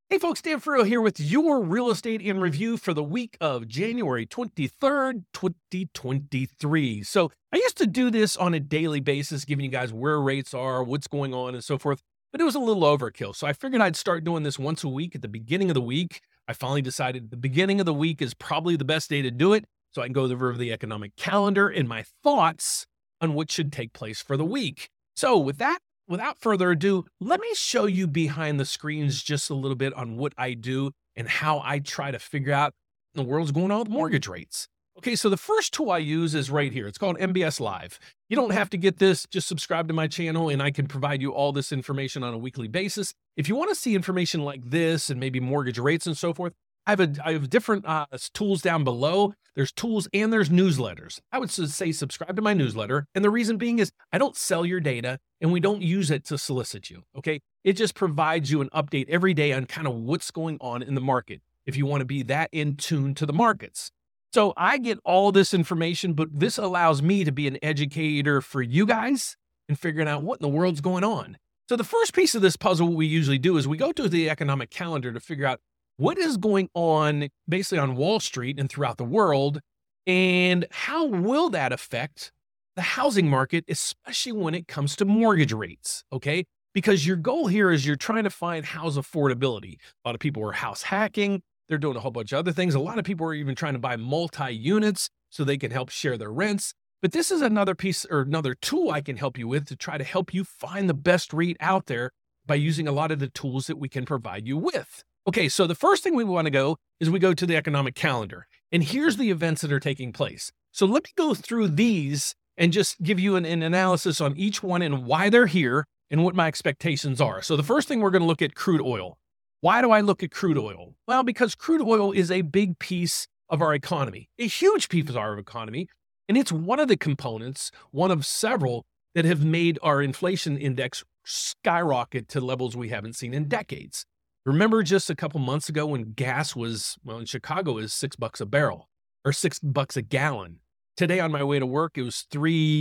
Hey folks, Dan Furrow here with your real estate in review for the week of January 23rd, 2023. So I used to do this on a daily basis, giving you guys where rates are, what's going on, and so forth, but it was a little overkill. So I figured I'd start doing this once a week at the beginning of the week. I finally decided the beginning of the week is probably the best day to do it, so I can go over the economic calendar and my thoughts on what should take place for the week. So with that, without further ado, let me show you behind the screens just a little bit on what I do and how I try to figure out the world's going on with mortgage rates. Okay, so the first tool I use is right here. It's called MBS Live. You don't have to get this, just subscribe to my channel and I can provide you all this information on a weekly basis. If you want to see information like this and maybe mortgage rates and so forth, I have different tools down below. There's tools and there's newsletters. I would say subscribe to my newsletter. And the reason being is I don't sell your data and we don't use it to solicit you, okay? It just provides you an update every day on kind of what's going on in the market if you want to be that in tune to the markets. So I get all this information, but this allows me to be an educator for you guys and figuring out what in the world's going on. So the first piece of this puzzle, what we usually do is we go to the economic calendar to figure out what is going on basically on Wall Street and throughout the world, and how will that affect the housing market, especially when it comes to mortgage rates, okay? Because your goal here is you're trying to find house affordability. A lot of people are house hacking. They're doing a whole bunch of other things. A lot of people are even trying to buy multi-units so they can help share their rents. But this is another piece or another tool I can help you with to try to help you find the best rate out there by using a lot of the tools that we can provide you with. Okay, so the first thing we want to go is we go to the economic calendar. And here's the events that are taking place. So let me go through these and just give you an analysis on each one and why they're here and what my expectations are. So the first thing we're going to look at crude oil. Why do I look at crude oil? Well, because crude oil is a big piece of our economy, a huge piece of our economy. And it's one of the components, one of several that have made our inflation index skyrocket to levels we haven't seen in decades. Remember just a couple months ago when gas was, well, in Chicago is $6 a barrel or $6 a gallon. Today on my way to work, it was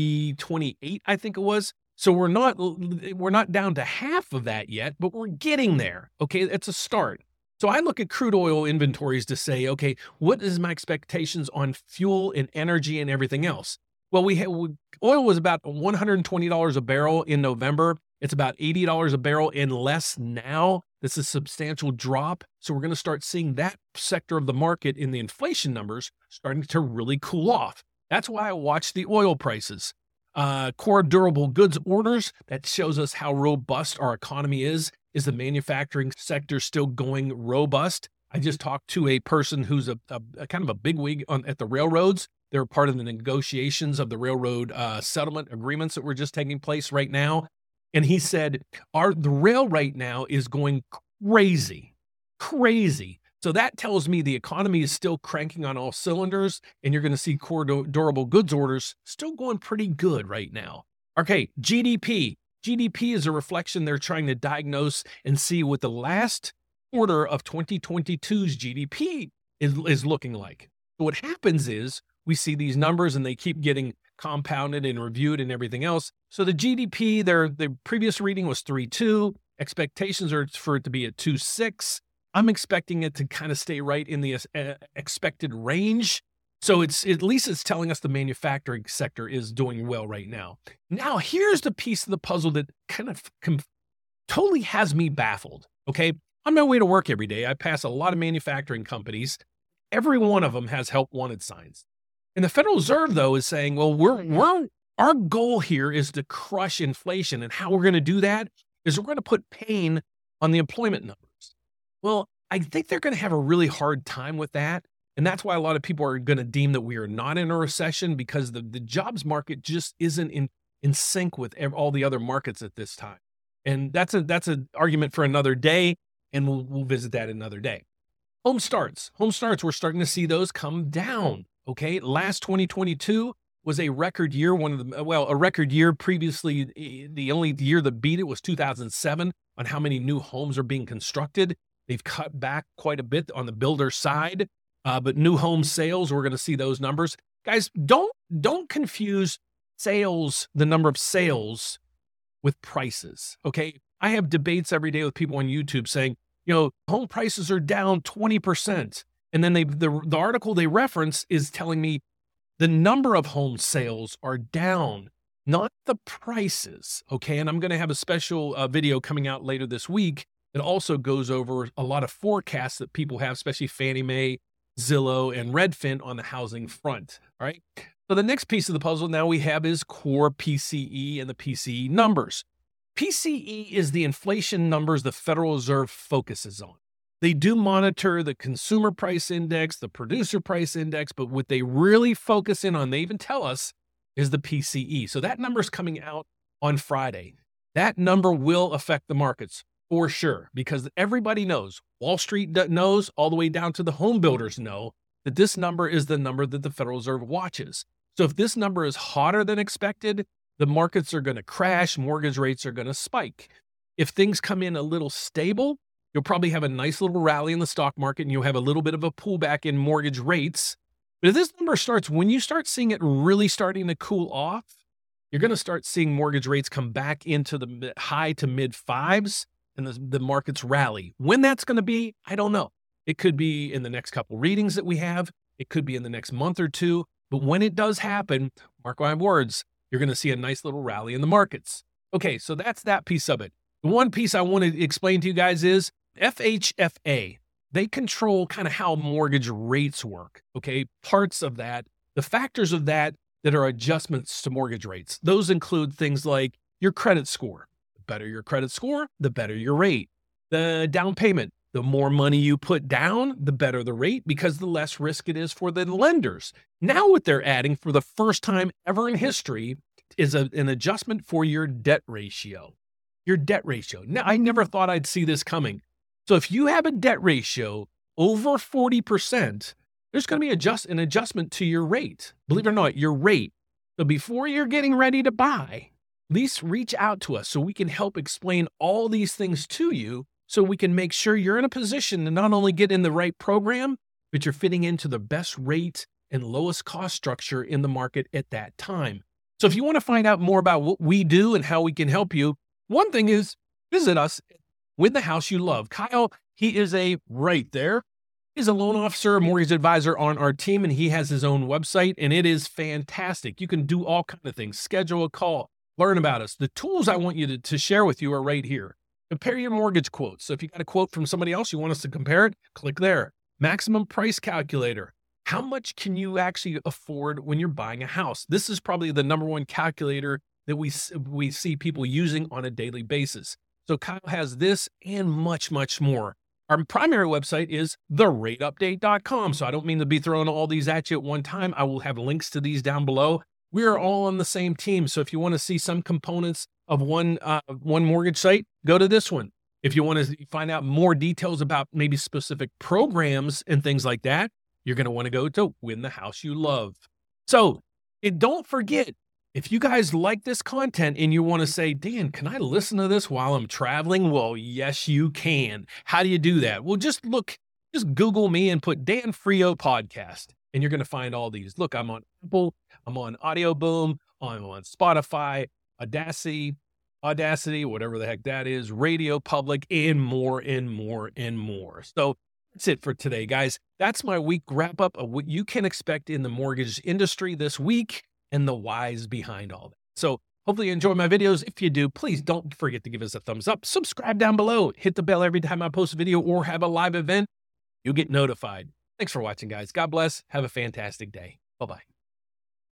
$3.28, I think it was. So we're not down to half of that yet, but we're getting there. Okay, it's a start. So I look at crude oil inventories to say, okay, what is my expectations on fuel and energy and everything else? Well, oil was about $120 a barrel in November. It's about $80 a barrel and less now. This is a substantial drop. So we're going to start seeing that sector of the market in the inflation numbers starting to really cool off. That's why I watch the oil prices. Core durable goods orders, that shows us how robust our economy is. Is the manufacturing sector still going robust? I just talked to a person who's a kind of a bigwig at the railroads. They're part of the negotiations of the railroad settlement agreements that were just taking place right now. And he said, the rail right now is going crazy. So that tells me the economy is still cranking on all cylinders, and you're going to see core durable goods orders still going pretty good right now. Okay, GDP. GDP is a reflection they're trying to diagnose and see what the last quarter of 2022's GDP is looking like. So what happens is we see these numbers and they keep getting compounded and reviewed and everything else. So the GDP, the previous reading was 3.2. Expectations are for it to be at 2.6. I'm expecting it to kind of stay right in the expected range. So at least it's telling us the manufacturing sector is doing well right now. Now, here's the piece of the puzzle that kind of totally has me baffled, okay? On my way to work every day, I pass a lot of manufacturing companies. Every one of them has help wanted signs. And the Federal Reserve, though, is saying, well, our goal here is to crush inflation. And how we're going to do that is we're going to put pain on the employment numbers. Well, I think they're going to have a really hard time with that. And that's why a lot of people are going to deem that we are not in a recession, because the jobs market just isn't in sync with all the other markets at this time. And that's an argument for another day, and we'll visit that another day. Home starts, we're starting to see those come down. Okay, last 2022 was a record year. A record year. Previously, the only year that beat it was 2007 on how many new homes are being constructed. They've cut back quite a bit on the builder side, but new home sales, we're going to see those numbers. Guys, don't confuse sales, the number of sales, with prices. Okay, I have debates every day with people on YouTube saying, home prices are down 20%. And then the article they reference is telling me the number of home sales are down, not the prices. Okay. And I'm going to have a special video coming out later this week that also goes over a lot of forecasts that people have, especially Fannie Mae, Zillow, and Redfin on the housing front. All right. So the next piece of the puzzle now we have is core PCE and the PCE numbers. PCE is the inflation numbers the Federal Reserve focuses on. They do monitor the consumer price index, the producer price index, but what they really focus in on, they even tell us, is the PCE. So that number is coming out on Friday. That number will affect the markets for sure, because everybody knows, Wall Street knows, all the way down to the home builders know that this number is the number that the Federal Reserve watches. So if this number is hotter than expected, the markets are going to crash, mortgage rates are going to spike. If things come in a little stable, you'll probably have a nice little rally in the stock market and you'll have a little bit of a pullback in mortgage rates. But if this number starts, when you start seeing it really starting to cool off, you're going to start seeing mortgage rates come back into the high to mid fives and the markets rally. When that's going to be, I don't know. It could be in the next couple readings that we have. It could be in the next month or two. But when it does happen, mark my words, you're going to see a nice little rally in the markets. Okay, so that's that piece of it. The one piece I want to explain to you guys is FHFA. They control kind of how mortgage rates work, okay? Parts of that, the factors of that are adjustments to mortgage rates. Those include things like your credit score. The better your credit score, the better your rate. The down payment. The more money you put down, the better the rate because the less risk it is for the lenders. Now what they're adding for the first time ever in history is an adjustment for your debt ratio. Your debt ratio. Now, I never thought I'd see this coming. So if you have a debt ratio over 40%, there's going to be an adjustment to your rate. Believe it or not, your rate. So before you're getting ready to buy, at least reach out to us so we can help explain all these things to you, so we can make sure you're in a position to not only get in the right program, but you're fitting into the best rate and lowest cost structure in the market at that time. So if you want to find out more about what we do and how we can help you, one thing is visit us with the house you love. Kyle, he is right there. He's a loan officer, mortgage advisor on our team, and he has his own website, and it is fantastic. You can do all kinds of things, schedule a call, learn about us. The tools I want you to share with you are right here. Compare your mortgage quotes. So if you got a quote from somebody else, you want us to compare it, click there. Maximum price calculator. How much can you actually afford when you're buying a house? This is probably the number one calculator that we see people using on a daily basis. So Kyle has this and much, much more. Our primary website is therateupdate.com. So I don't mean to be throwing all these at you at one time. I will have links to these down below. We are all on the same team. So if you want to see some components of one mortgage site, go to this one. If you want to find out more details about maybe specific programs and things like that, you're going to want to go to Win the House You Love. So don't forget, if you guys like this content and you want to say, Dan, can I listen to this while I'm traveling? Well, yes, you can. How do you do that? Well, just Google me and put Dan Frio podcast, and you're going to find all these. Look, I'm on Apple, I'm on Audio Boom, I'm on Spotify, Audacity, whatever the heck that is, Radio Public, and more and more and more. So that's it for today, guys. That's my week wrap up of what you can expect in the mortgage industry this week and the whys behind all that. So hopefully you enjoy my videos. If you do, please don't forget to give us a thumbs up. Subscribe down below. Hit the bell every time I post a video or have a live event. You'll get notified. Thanks for watching, guys. God bless. Have a fantastic day. Bye-bye.